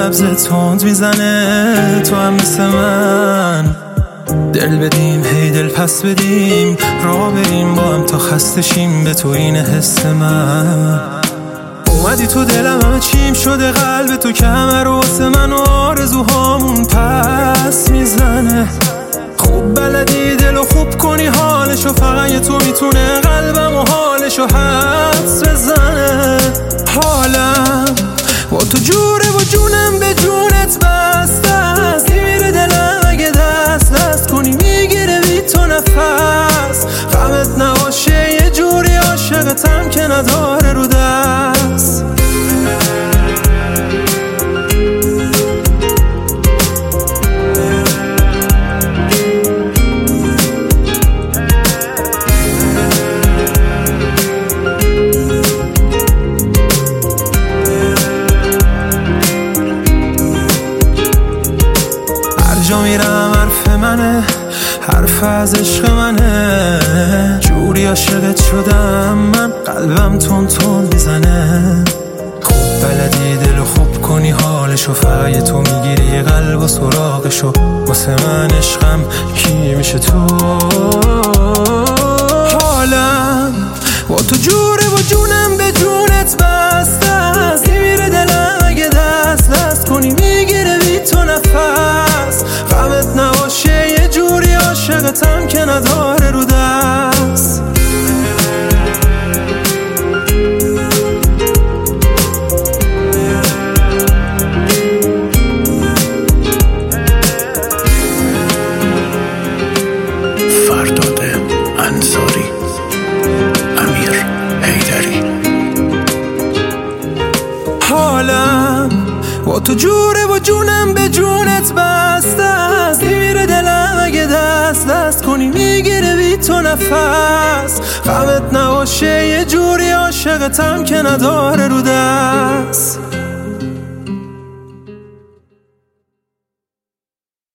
نبض تند میزنه، تو هم مثل من دل بدیم هی دل پس بدیم، راه بریم با هم تا خسته شیم، به تو این حس من اومدی تو دلم، همه چیم شده قلب تو که همه رو واسه من و آرزوهامون پس میزنه. خوب بلدی دلو خوب کنی حالشو، فقط یه تو میتونه قلبم و حالشو حدس بزنه. حالم با تو جوره و جونم به جونت بسته است، میره دلم اگه دست کنی میگیره بی تو نفس، غمت نباشه یه جوری عاشقتم که نداره رو دست. جا میرم حرف منه، حرف از عشق منه، جوری عاشقت شدم من قلبم تون تون میزنه. خوب بلدی دلو خوب کنی حالشو، فقط تو میگیری یه قلب و سراغشو، واسه من عشقم کی میشه تو. حالم با تو جوره و جونم به جونت بسته است، میره دلم اگه دست کنی میگیره بی تو نفس، غمت نباشه یه جوری عاشقتم که نداره رو دست. فرداد انصاری، امیر حیدری. حالم با تو جوره و جونم به جونت بسته است، میره دلم اگه دست کنی میگیره بی تو نفس، غمت نباشه یه جوری عاشقتم که نداره رو دست.